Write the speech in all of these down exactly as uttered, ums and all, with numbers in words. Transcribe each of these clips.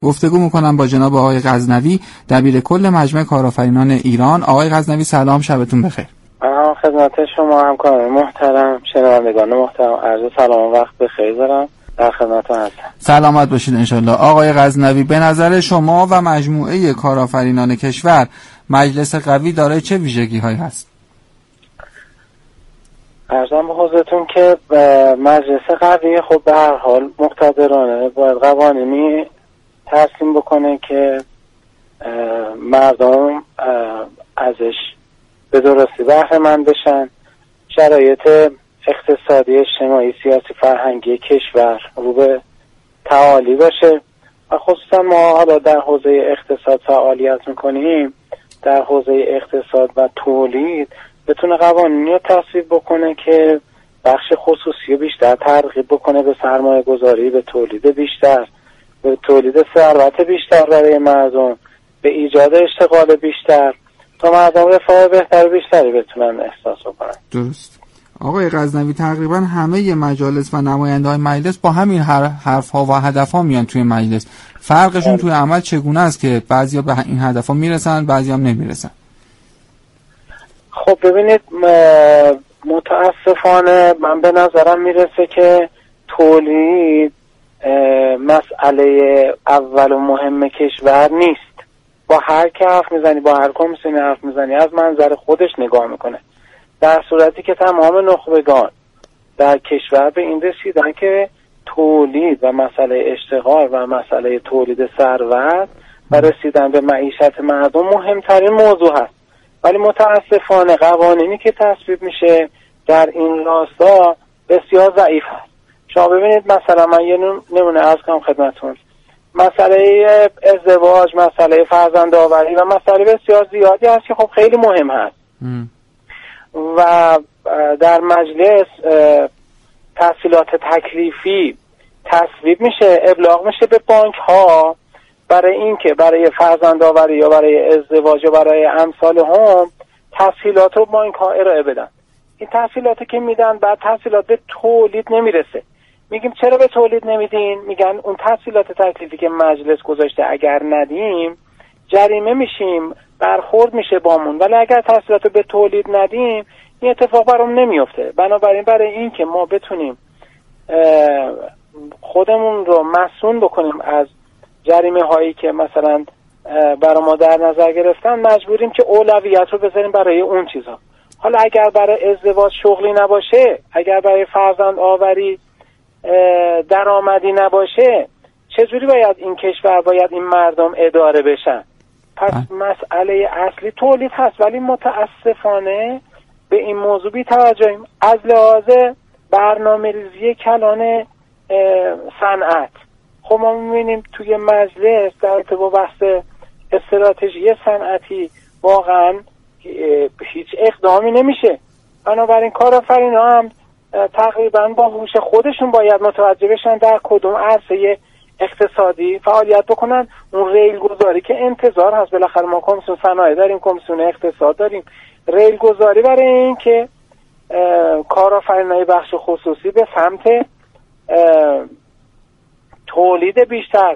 گفتگو میکنم با جناب آقای غزنوی، دبیر کل مجمع کارآفرینان ایران. آقای غزنوی سلام، شبتون بخیر. من خدمت شما همکاران محترم، شنوندگان محترم عرض سلام و وقت بخیر دارم. در خدمتتون هستم. سلامت باشید انشالله. آقای غزنوی، به نظر شما و مجموعه کارآفرینان کشور مجلس قوی دارای چه ویژگی هایی هست؟ عرضم به حضورتون که مجلس قوی خب به هر حال مقتدرانه باید قوانینی تصمیم بکنه که مردم ازش به درستی بهره مند بشن، شرایط اقتصادی، اجتماعی، سیاسی، فرهنگی کشور رو به تعالی باشه و خصوصا ما حالا در حوزه اقتصاد فعالیت میکنیم، در حوزه اقتصاد و تولید بتونه قوانینی رو تصویب بکنه که بخش خصوصی بیشتر ترغیب بکنه به سرمایه گذاری، به تولید بیشتر، به تولید ثروت بیشتر برای مردم، به ایجاد اشتغال بیشتر تا مردم رفاه بهتر بیشتری بتونن احساس کنن. درست. آقای غزنوی، تقریبا همه مجالس و نماینده‌های مجلس با همین حرف‌ها و هدف‌ها میان توی مجلس. فرقشون توی عمل چگونه است که بعضیا به این هدف‌ها میرسن، بعضیا هم نمیرسن؟ خب ببینید، متاسفانه من به نظرم میرسه که تولید مسئله اول و مهم کشور نیست. با هر که حرف میزنی، با هر کمیسیونی حرف میزنی، از منظر خودش نگاه میکنه، در صورتی که تمام نخبگان در کشور به این رسیدن که تولید و مسئله اشتغال و مسئله تولید ثروت و رسیدن به معیشت مردم مهمترین موضوع هست. ولی متاسفانه قوانینی که تصویب میشه در این راستا بسیار ضعیف هست. شما ببینید مثلا من یه نمونه عرض کنم خدمتتون، مسئله ازدواج، مسئله فرزند آوری و مسئله بسیار زیادی هست که خب خیلی مهم هست م. و در مجلس تسهیلات تکلیفی تصویب میشه، ابلاغ میشه به بانک ها برای این که برای فرزند آوری یا برای ازدواج یا برای امثال هم تسهیلات رو بانک ها ارائه بدن. این تسهیلاتی که میدن بعد تسهیلات به تولید نمیرسه. میگیم چرا به تولید نمیدین؟ میگن اون تسهیلات تکلیفی که مجلس گذاشته اگر ندیم جریمه میشیم، برخورد میشه بامون، ولی اگر تسهیلات به تولید ندیم این اتفاق برام نمیفته. بنابراین برای این که ما بتونیم خودمون رو مسئول بکنیم از جریمه هایی که مثلا برای ما در نظر گرفتن، مجبوریم که اولویت رو بذاریم برای اون چیزا. حالا اگر برای ازدواج شغلی نباشه، اگر برای فرزند آوری درآمدی نباشه، چجوری باید این کشور، باید این مردم اداره بشن؟ پس مسئله اصلی تولید هست، ولی متاسفانه به این موضوع بی توجهیم. از لحاظ برنامه‌ریزی کلان صنعت، خب ما می‌بینیم توی مجلس در ارتباط بحث استراتژی صنعتی واقعا هیچ اقدامی نمیشه. بنابراین کارآفرین‌ها هم تقریبا با هوش خودشون باید متوجه بشن در کدوم عرصه اقتصادی فعالیت بکنن. اون ریل گذاری که انتظار هست، بالاخره ما کمیسیون صنایع داریم، کمیسیون اقتصاد داریم، ریل گذاری برای این که کارآفرینای بخش خصوصی به سمت تولید بیشتر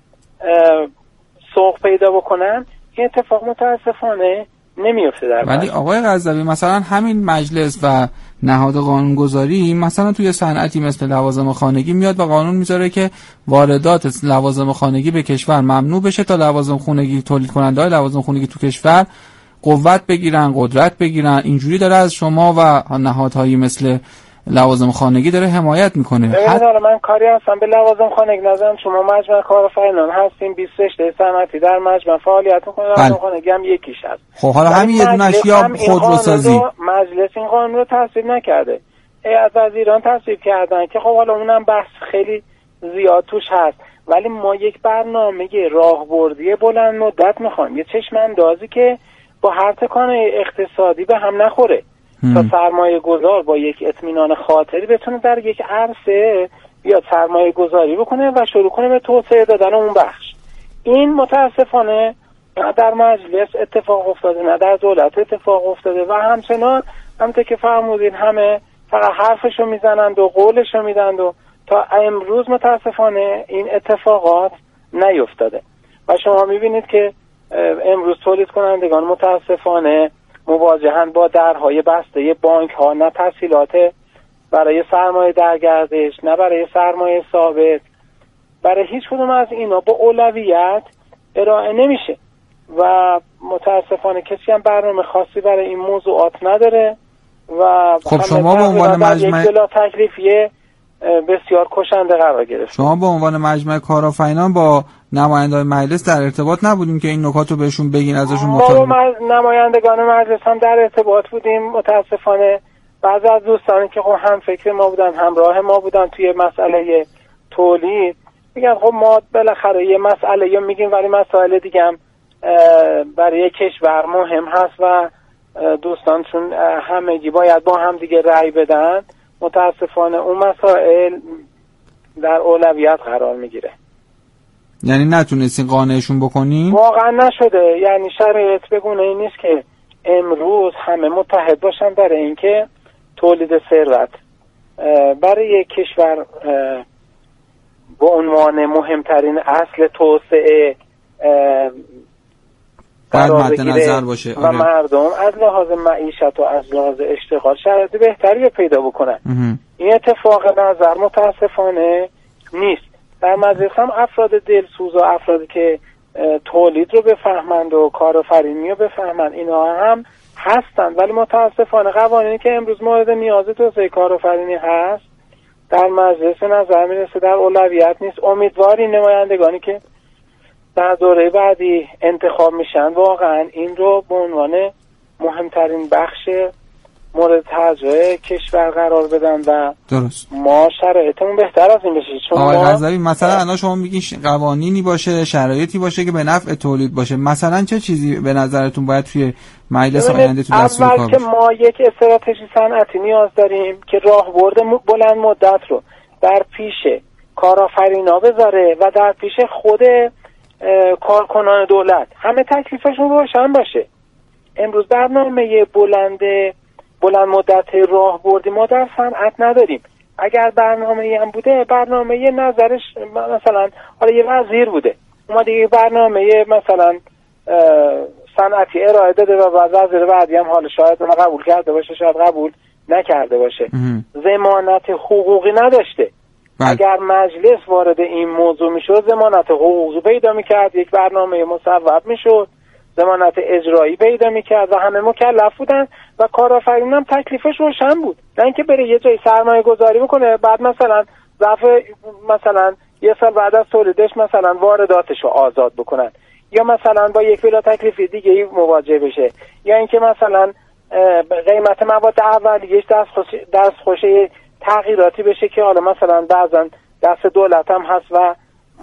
سوق پیدا بکنن، این اتفاق متاسفانه نمیفته در ولی آقای غزنوی، مثلا همین مجلس و نهاد قانونگذاری مثلا توی صنعتی مثل لوازم خانگی میاد و قانون میذاره که واردات لوازم خانگی به کشور ممنوع بشه تا لوازم خانگی تولید کننده‌های لوازم خانگی تو کشور قوت بگیرن، قدرت بگیرن. اینجوری داره از شما و نهادهایی مثل لوازم خانگی داره حمایت میکنه. ببینید حالا من کاری هستم به لوازم خانگی نظرم، شما مجمع کارآفرینان هستیم، بیست رشته صنعتی در مجمع فعالیت میکنه، لوازم خانگی هم یکیش هست. خب حالا همین یه دونش یا خودروسازی، مجلس این قانون رو تصویب نکرده، هیئت وزیران تصویب کردن که خب حالا اونم بحث خیلی زیاد توش هست، ولی ما یک برنامه راهبردی بلند مدت میخوایم، یه چشم اندازی که با هر تکان اقتصادی به هم نخوره تا سرمایه گذار با یک اطمینان خاطری بتونه در یک عرصه بیاد سرمایه گذاری بکنه و شروع کنه به توسعه دادن اون بخش. این متاسفانه نه در مجلس اتفاق افتاده، نه در دولت اتفاق افتاده و همچنان همونطور که فرمودین همه فقط حرفشو میزنند و قولشو میدند و تا امروز متاسفانه این اتفاقات نیفتاده و شما میبینید که امروز تولید کنندگان متاسفانه مواجهن با درهای بسته بانک ها، نه تسهیلات برای سرمایه در گردش، نه برای سرمایه ثابت، برای هیچ کدوم از اینا با اولویت ارائه نمیشه و متاسفانه کسی هم برنامه خاصی برای این موضوعات نداره و خب شما به عنوان مجمع یک بلا تکلیفیه بسیار کشنده قرار گرفت. شما به عنوان مجمع کارآفرینان با نمایندگان مجلس در ارتباط نبودین که این نکات رو بهشون بگین، ازشون مطالبه؟ ما با نمایندگان مجلس هم در ارتباط بودیم. متاسفانه بعضی از دوستانی که خب هم فکر ما بودن، همراه ما بودن توی مسئله تولید، میگن خب ما بالاخره یه مسئله یا میگیم ولی مسائل دیگه هم برای کشور مهم هست و دوستانشون همگی باید با هم دیگه رأی بدن. متاسفانه اون مسائل در اولویت قرار میگیره. یعنی نتونستین قانعشون بکنین؟ واقعا نشده. یعنی شرایط بگونه این نیست که امروز همه متحد باشن برای اینکه تولید ثروت برای کشور با عنوان مهمترین اصل توسعه باید مد نظر باشه و مردم از لحاظ معیشت و از لحاظ اشتغال شرایط بهتری پیدا بکنن. این اتفاق نظر متاسفانه نیست. در مجلس هم افراد دلسوز و افرادی که تولید رو بفهمند و کارآفرینی رو بفهمند اینا هم هستند، ولی متاسفانه قوانینی که امروز مورد نیاز توسعه کارآفرینی هست در مجلس نظر میرسه در اولویت نیست. امیدواریم نمایندگانی که در دوره بعدی انتخاب میشن واقعا این رو به عنوان مهمترین بخش مورد توجه کشور قرار بدن و درست ما شرایطمون بهتر از این بشه. چون آقای ما غزنوی مثلا الان شما میگین قوانینی باشه، شرایطی باشه که به نفع تولید باشه، مثلا چه چیزی به نظرتون باید توی مجلس آینده تو دستور کار باشه؟ اول که ما یک استراتژی صنعتی نیاز داریم که راهبرد بلند مدت رو در پیش کارآفرینا بذاره و در پیش خود کارکنان دولت همه تکلیفشون روشن باشه. امروز برنامه بلند بلند مدت راهبردی ما در صنعت نداریم. اگر برنامه‌ای هم بوده، برنامه نظرش مثلا حالا یه وزیر بوده اومده یه برنامه مثلا صنعتی ارائه داده و وزیر بعدی هم حالا شاید اون قبول کرده باشه، شاید قبول نکرده باشه، ضمانت حقوقی نداشته. بله. اگر مجلس وارد این موضوع میشد ضمانت حقوقی پیدا میکرد، یک برنامه مصوب میشد، ضمانت اجرایی پیدا میکرد و همه مکلف بودن و کارآفرین هم تکلیفش روشن بود، نه اینکه بره یه جای سرمایه گذاری بکنه بعد مثلا ظرف مثلا یه سال بعد از تولیدش مثلا وارداتش رو آزاد بکنن یا مثلا با یک بلا تکلیفی دیگه ای مواجه بشه یا اینکه مثلا قیمت مواد اولیه‌اش دست دست خوشه تغییراتی بشه که حالا مثلا بعضا دست دولت هم هست و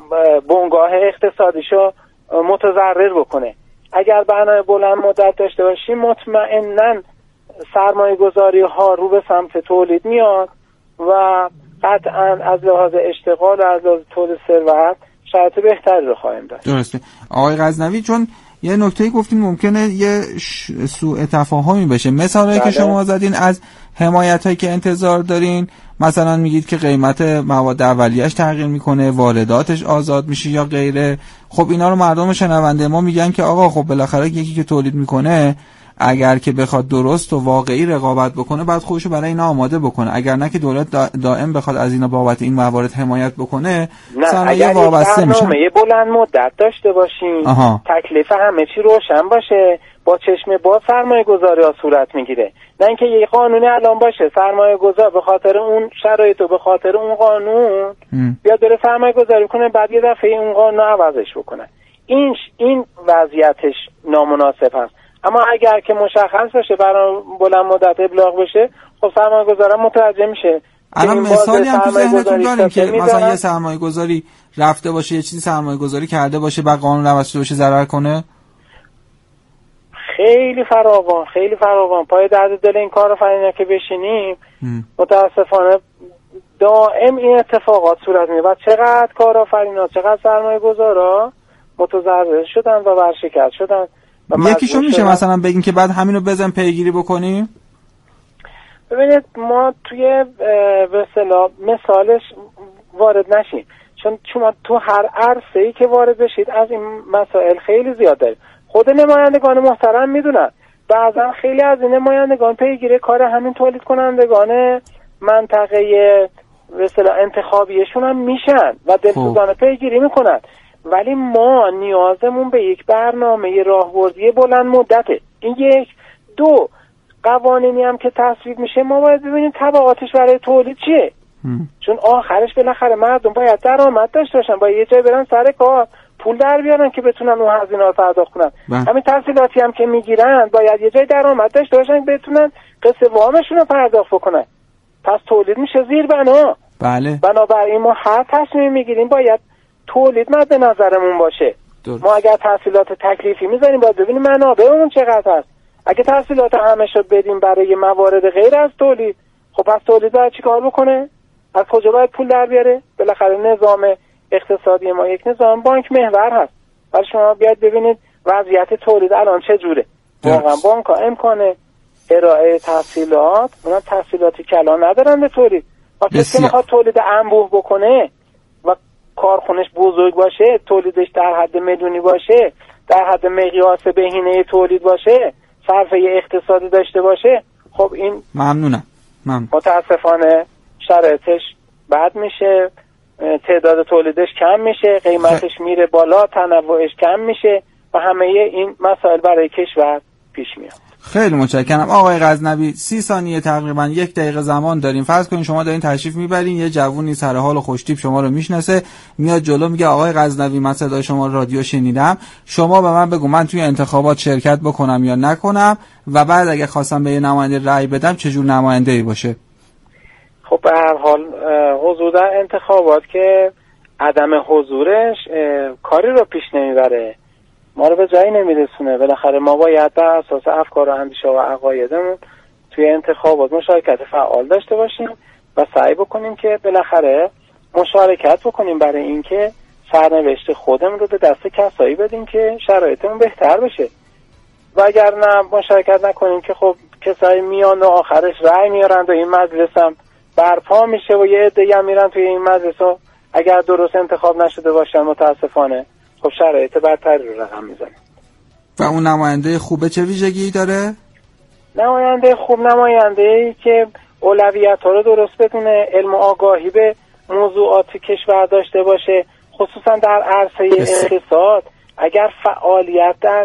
بنگاه اقتصادیشو متضرر بکنه. اگر برنامه بلند مدت داشته باشیم مطمئناً سرمایه گذاری ها رو به سمت تولید میاد و قطعاً از لحاظ اشتغال و از لحاظ تولید ثروت شرایط بهتری رو خواهیم داشت. درسته. آقای غزنوی چون یه نکته گفتین ممکنه یه سوء تفاهمی بشه، مثالی که شما زدین از حمایتایی که انتظار دارین، مثلا میگید که قیمت مواد اولیه‌اش تغییر میکنه، وارداتش آزاد میشه یا غیره. خب اینا رو مردم شنونده ما میگن که آقا خب بالاخره یکی که تولید میکنه اگر که بخواد درست و واقعی رقابت بکنه بعد خودشو برای اینا آماده بکنه، اگر نه که دولت دائم بخواد از اینا بابت این موارد حمایت بکنه صنایع وابسته میشه. برنامه بلند مدت داشته باشیم، تکلیف همه چی روشن باشه، با چشم باز سرمایه گذاری ها صورت میگیره، نه اینکه یه قانونی الان باشه سرمایه گذار به خاطر اون شرایط و به خاطر اون قانون بیاد بره سرمایه گذاری کنه بعد یه دفعه اون قانون عوضش بکنه. این این وضعیتش نامناسب هست. اما اگر که مشخص باشه برای بلند مدت ابلاغ بشه خب سرمایه گذارم متوجه میشه. الان مثالی هم تو ذهنتون داریم که مثلا یه سرمایه گذاری رفته باشه یه چیزی سرمایه گذاری کرده باشه بعد قانون عوض بشه ضرر کنه؟ خیلی فراوان خیلی فراوان پای درد دل این کارآفرینا که بشینیم متاسفانه دائم این اتفاقات صورت میگیره و چقدر کارآفرینا چقدر سرمایه گذارا متضرر شدن و ورشکست شدن. یکیشو میشه مثلا بگین که بعد همینو بزن پیگیری بکنیم؟ ببینید ما توی به اصطلاح مثالش وارد نشیم چون شما تو هر عرصه‌ای که وارد بشید از این مسائل خیلی زیاد دارید. خود نمایندگان محترم میدونن بعضا خیلی از این نمایندگان پیگیر کار همین تولید کنندگان منطقه به اصطلاح انتخابیشون هم میشن و دلسوزانه پیگیری میکنن، ولی ما نیازمون به یک برنامه راهبردی بلند مدته. این یک. دو، قوانینی هم که تصویب میشه ما باید ببینیم تبعاتش برای تولید چیه. هم. چون آخرش بالاخره مردم باید درآمد داشته باشن، باید یه جای برن سر کار پول در بیارن که بتونن اون هزینه رو پرداخت کنن. همین تحصیلاتی هم که میگیرن باید یه جای درآمد داشته باشن بتونن قسط وامشون رو پرداخت بکنن. پس تولید میشه زیر بنا. بله. بنابراین ما هر تصمیمی میگیریم باید تولید مد نظرمون باشه. درست. ما اگر تحصیلات تکلیفی میذاریم باید ببینیم منابعمون چقدر هست. اگه تحصیلات همشو بدیم برای موارد غیر از تولید، خب پس تولید باید چیکار بکنه؟ از کجا باید پول در بیاره؟ بالاخره نظام اقتصادی ما یک نظام بانک محور هست. ولی شما بیاید ببینید وضعیت تولید الان چه جوره. واقعا بانک ها امکان ارائه تحصیلات، اونم تحصیلاتی کلان ندارن به تولید. وقتی که میخواد تولید انبوه بکنه و کارخونش بزرگ باشه، تولیدش در حد میلیونی باشه، در حد مقیاس بهینه تولید باشه، صرفه اقتصادی داشته باشه، خب این ممنونم. ممنون. متاسفانه شرایطش بد میشه، تعداد تولیدش کم میشه، قیمتش میره بالا، تنوعش کم میشه و همه این مسائل برای کشور پیش میاد. خیلی متشکرم آقای غزنوی. سی ثانیه تقریبا یک دقیقه زمان داریم. فرض کنین شما دارین تشریف میبرین، یه جوونی سر حال و خوشتیپ شما رو میشناسه، میاد جلو میگه آقای غزنوی من صدای شما رادیو شنیدم، شما به من بگو من توی انتخابات شرکت بکنم یا نکنم و بعد اگه خواستم به یه نماینده رأی بدم چه جور نماینده‌ای باشه؟ خب به هر حال حضور در انتخابات که عدم حضورش کاری رو پیش نمیبره، ما رو به جایی نمیرسونه. بالاخره ما باید بر اساس افکار و اندیشه و عقایدمون توی انتخابات مشارکت فعال داشته باشیم و سعی بکنیم که بالاخره مشارکت بکنیم برای اینکه سرنوشت خودمون رو به دست کسایی بدیم که شرایطمون بهتر بشه. و اگر نه مشارکت نکنیم که خب کسایی میان و آخرش رأی میارن و این مجلس هم برپا میشه و یه عده‌ای هم میرن توی این مجلس و اگر درست انتخاب نشده باشن متاسفانه خب شرایط برتری رو رقم میزنه. و اون نماینده خوبه چه ویژگی داره؟ نماینده خوب نماینده‌ای که اولویت‌ها رو درست بدونه، علم و آگاهی به موضوعات کشور داشته باشه، خصوصا در عرصه اقتصاد. اگر فعالیت در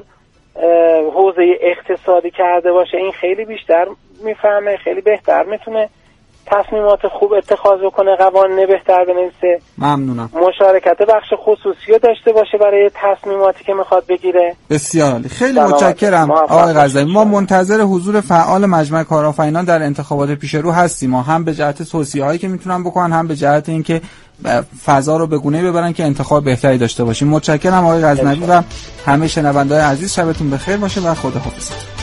حوزه اقتصادی کرده باشه این خیلی بیشتر میفهمه، خیلی بهتر میتونه تصمیمات خوب اتخاذ بکنه، قوانین بهتر بنویسه. ممنونم. مشارکت بخش خصوصی رو داشته باشه برای تصمیماتی که میخواد بگیره. بسیار عالی. خیلی متشکرم آقای غزنوی. ما منتظر حضور فعال مجمع کارآفرینان در انتخابات پیش رو هستیم. ما هم به جهت توصیه‌هایی که میتونن بکنن، هم به جهت اینکه فضا رو به گونه‌ای ببرن که انتخاب بهتری داشته باشیم. متشکرم آقای غزنوی و همه شنونده‌های عزیز. شبتون بخیر باشه و خداحافظ.